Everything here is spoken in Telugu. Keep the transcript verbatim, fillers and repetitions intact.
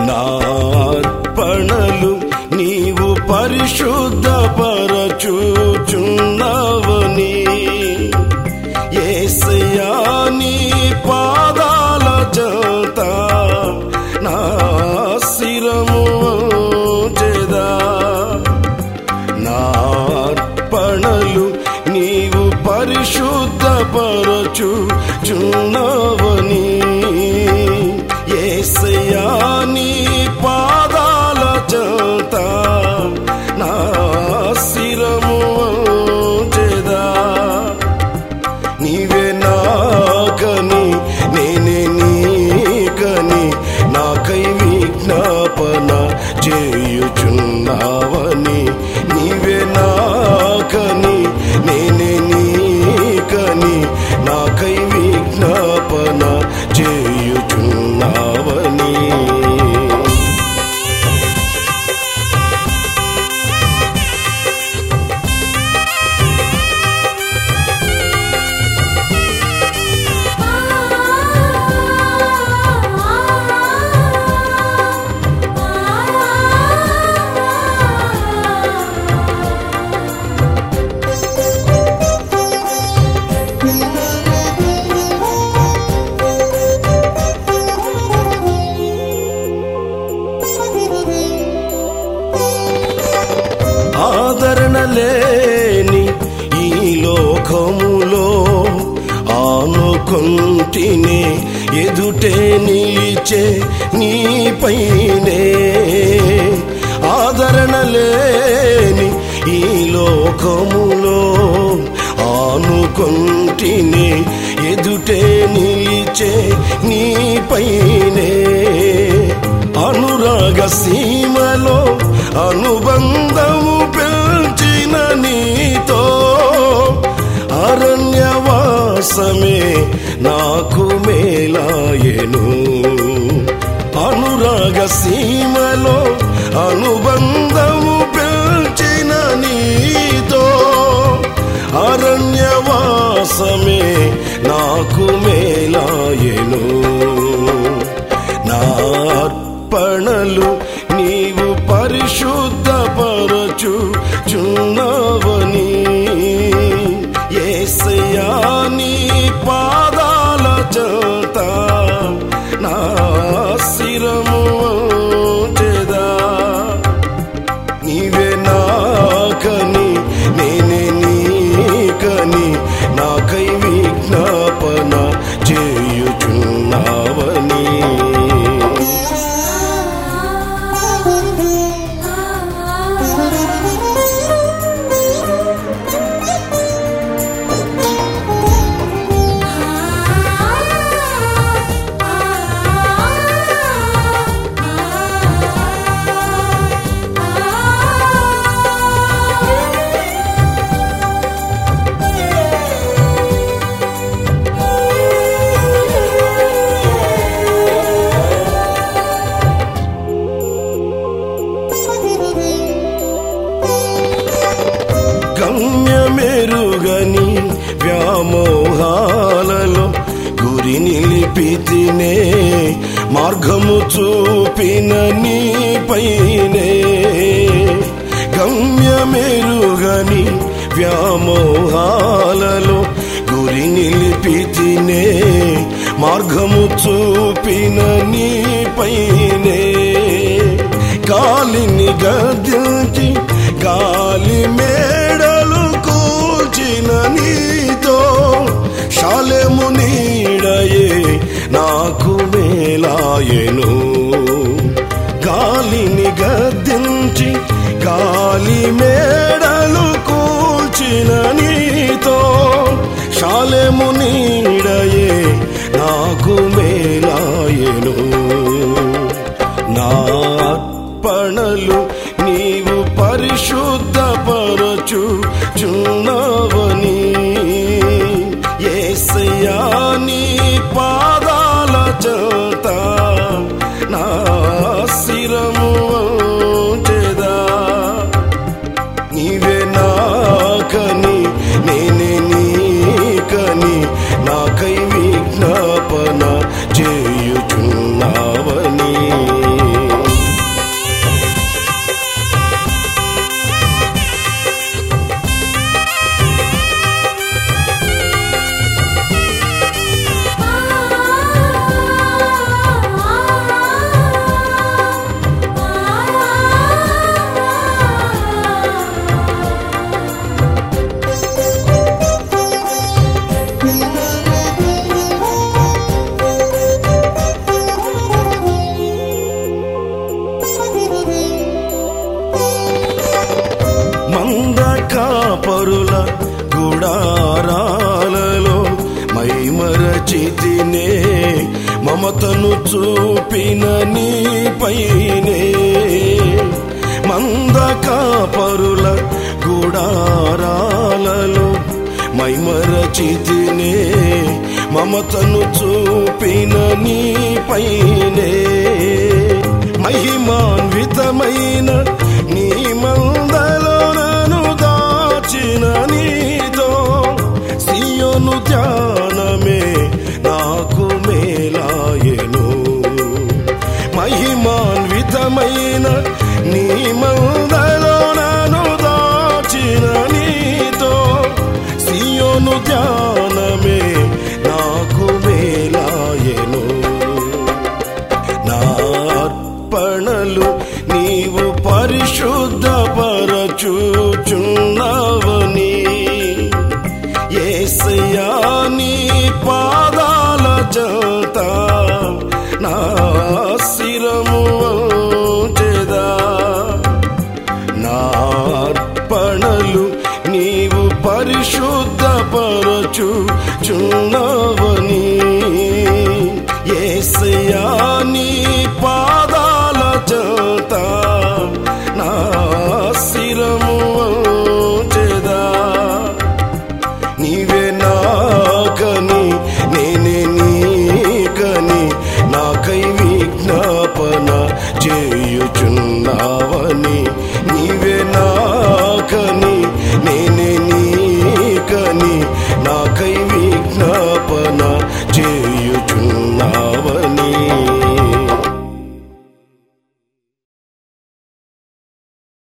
నా అర్పణలు నీవు పరిశుద్ధపరచుచున్నావని యేసయ్యా నీ పాదాల చెంత నా శిరము వంచెదా. నా అర్పణలు నీవు పరిశుద్ధపరచుచున్నావని యేసయ్యా నీ పాదాల చెంత నా శిరము వంచెదా. నీవే నాకని నేనే నీకని నాకై విజ్ఞాపన చేయుచున్నావని నీవే నాకని నేనే నీకని నాకై విజ్ఞాపన చేయుచున్నావని. ఆదరణ లేని ఈ లోకములో ఆనుకొంటినే ఎదుటే నిలిచే నీపైనే. ఆదరణ లేని ఈ లోకములో ఆనుకొంటినే ఎదుటే నిలిచే నీపైనే. అనురాగ సీమలో అనుబంధము పెంచిన నీతో అరణ్యవాసమే నాకు మేలాయెను. అనురాగ సీమలో అనుబంధము పెంచిన నీతో అరణ్యవాసమే నాకు మేలాయెను. నా అర్పణలు నీవు పరిశుద్ధపరచుచున్నావని యేసయ్యా నీ పాదాల చెంత నా శిరము వంచెదా. నీవే నాకని నేనే నీకని నాకై విజ్ఞాపన చేయుచున్నావని. గమ్యమెరుగని వ్యామోహాలలో గురి నిలిపితినే మార్గము చూపిన నీపైనే. గమ్యమెరుగని వ్యామోహాలలో గురి నిలిపితినే మార్గము చూపిన నీపైనే. గాలిని గద్దించి గాలి మేడలు కూల్చిన నీతో శాలెము నీడయే నాకు మేలాయెను. గాలిని గద్దించి గాలి మేడలు కూల్చిన నీతో శాలెము నీడయే నాకు మేలాయెను. నా అర్పణలు నీవు పరిశుద్ధపరచుచున్నావని యేసయ్యా నీ పాదాల చెంత నా శిరము వంచెదా. నీవే నాకని నేనే నీకని నాకై విజ్ఞాపన చేయుచున్నావని. కాపరుల గుడారాలలో మైమరచితినే మమతను చూపిన నీపైనే మంద కాపరుల గుడారాలలో మైమరచితినే మమతను చూపిన నీపైనే మహిమాన్వితమైన నీ మందలో నన్ను దాచిన నీతో సియోను ధ్యానమే నాకు మేలాయెను మహిమాన్వితమైన నీ మందలో నన్ను దాచిన నీతో సియోను ధ్యానమే నాకు మేలాయెను నా అర్పణలు నీవు పరిశుద్ధపరచుచున్నావని యేసయ్యా నీ పాదాల చెంత నా శిరము వంచెదా నా అర్పణలు నీవు పరిశుద్ధపరచుచున్నావని యేసయ్యా నీ పాదాల చెంత నా శిరము వంచెదా నీవే నాకని నేనే నీకని నాకై విజ్ఞాపన చేయుచున్నావని